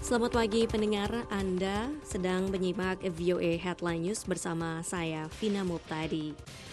Selamat pagi pendengar, Anda sedang menyimak VOA Headline News bersama saya, Vina Muptadi.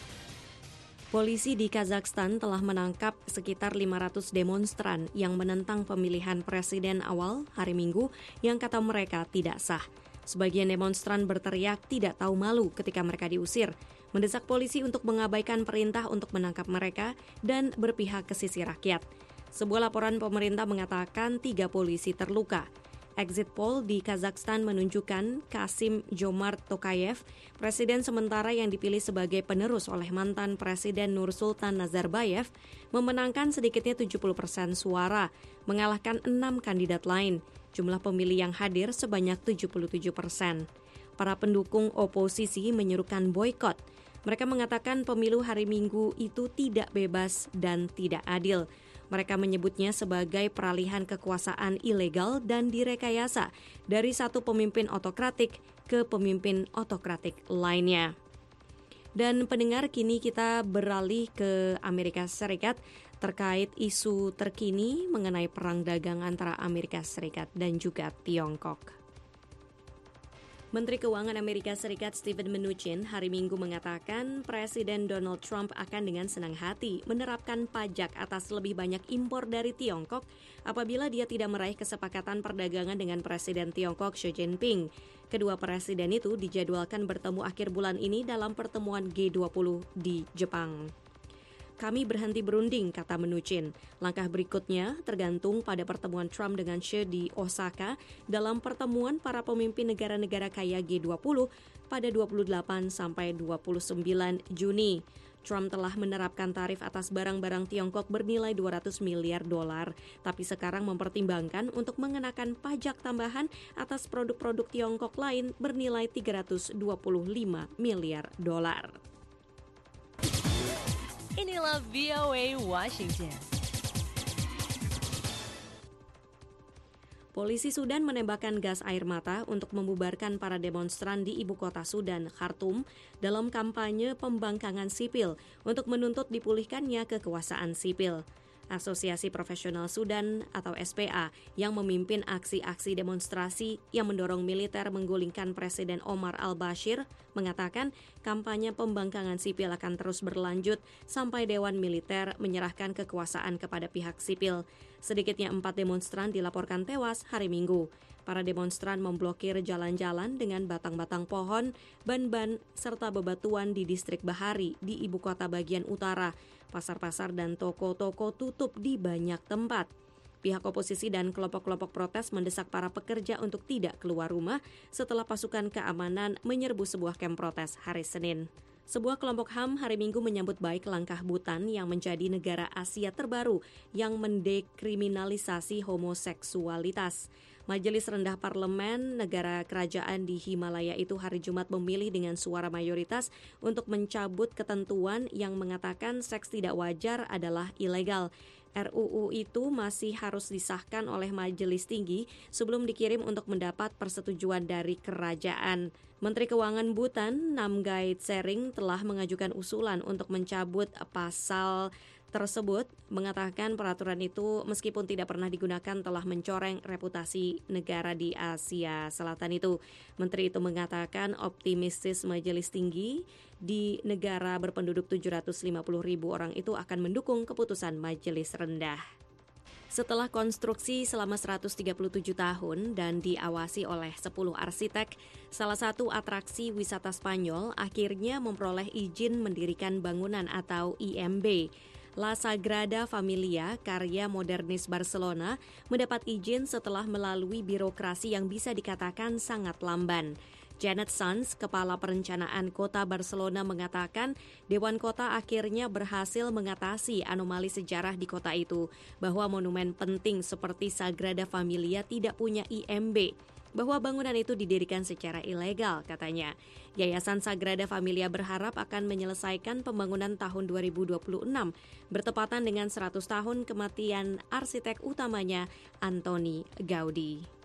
Polisi di Kazakhstan telah menangkap sekitar 500 demonstran yang menentang pemilihan presiden awal hari Minggu yang kata mereka tidak sah. Sebagian demonstran berteriak tidak tahu malu ketika mereka diusir, mendesak polisi untuk mengabaikan perintah untuk menangkap mereka dan berpihak ke sisi rakyat. Sebuah laporan pemerintah mengatakan 3 polisi terluka. Exit poll di Kazakhstan menunjukkan Kassym-Jomart Tokayev, presiden sementara yang dipilih sebagai penerus oleh mantan Presiden Nursultan Nazarbayev, memenangkan sedikitnya 70% suara, mengalahkan 6 kandidat lain. Jumlah pemilih yang hadir sebanyak 77%. Para pendukung oposisi menyerukan boikot. Mereka mengatakan pemilu hari Minggu itu tidak bebas dan tidak adil. Mereka menyebutnya sebagai peralihan kekuasaan ilegal dan direkayasa dari satu pemimpin otokratik ke pemimpin otokratik lainnya. Dan pendengar, kini kita beralih ke Amerika Serikat terkait isu terkini mengenai perang dagang antara Amerika Serikat dan juga Tiongkok. Menteri Keuangan Amerika Serikat Steven Mnuchin hari Minggu mengatakan Presiden Donald Trump akan dengan senang hati menerapkan pajak atas lebih banyak impor dari Tiongkok apabila dia tidak meraih kesepakatan perdagangan dengan Presiden Tiongkok Xi Jinping. Kedua presiden itu dijadwalkan bertemu akhir bulan ini dalam pertemuan G20 di Jepang. Kami berhenti berunding, kata Mnuchin. Langkah berikutnya tergantung pada pertemuan Trump dengan Xi di Osaka dalam pertemuan para pemimpin negara-negara kaya G20 pada 28 sampai 29 Juni. Trump telah menerapkan tarif atas barang-barang Tiongkok bernilai 200 miliar dolar, tapi sekarang mempertimbangkan untuk mengenakan pajak tambahan atas produk-produk Tiongkok lain bernilai 325 miliar dolar. Inilah VOA Washington. Polisi Sudan menembakkan gas air mata untuk membubarkan para demonstran di ibu kota Sudan, Khartoum, dalam kampanye pembangkangan sipil untuk menuntut dipulihkannya kekuasaan sipil. Asosiasi Profesional Sudan atau SPA yang memimpin aksi-aksi demonstrasi yang mendorong militer menggulingkan Presiden Omar al-Bashir mengatakan kampanye pembangkangan sipil akan terus berlanjut sampai Dewan Militer menyerahkan kekuasaan kepada pihak sipil. Sedikitnya 4 demonstran dilaporkan tewas hari Minggu. Para demonstran memblokir jalan-jalan dengan batang-batang pohon, ban-ban, serta bebatuan di distrik Bahari di ibu kota bagian utara. Pasar-pasar dan toko-toko tutup di banyak tempat. Pihak oposisi dan kelompok-kelompok protes mendesak para pekerja untuk tidak keluar rumah setelah pasukan keamanan menyerbu sebuah kamp protes hari Senin. Sebuah kelompok HAM hari Minggu menyambut baik langkah Bhutan yang menjadi negara Asia terbaru yang mendekriminalisasi homoseksualitas. Majelis Rendah Parlemen negara kerajaan di Himalaya itu hari Jumat memilih dengan suara mayoritas untuk mencabut ketentuan yang mengatakan seks tidak wajar adalah ilegal. RUU itu masih harus disahkan oleh Majelis Tinggi sebelum dikirim untuk mendapat persetujuan dari kerajaan. Menteri Keuangan Bhutan, Namgyal Tsering, telah mengajukan usulan untuk mencabut pasal tersebut, mengatakan peraturan itu meskipun tidak pernah digunakan telah mencoreng reputasi negara di Asia Selatan itu. Menteri itu mengatakan optimistis Majelis Tinggi di negara berpenduduk 750.000 orang itu akan mendukung keputusan Majelis Rendah. Setelah konstruksi selama 137 tahun dan diawasi oleh 10 arsitek, salah satu atraksi wisata Spanyol akhirnya memperoleh izin mendirikan bangunan atau IMB. La Sagrada Familia, karya modernis Barcelona, mendapat izin setelah melalui birokrasi yang bisa dikatakan sangat lamban. Janet Sanz, Kepala Perencanaan Kota Barcelona, mengatakan Dewan Kota akhirnya berhasil mengatasi anomali sejarah di kota itu, bahwa monumen penting seperti Sagrada Familia tidak punya IMB, bahwa bangunan itu didirikan secara ilegal, katanya. Yayasan Sagrada Familia berharap akan menyelesaikan pembangunan tahun 2026, bertepatan dengan 100 tahun kematian arsitek utamanya Antoni Gaudi.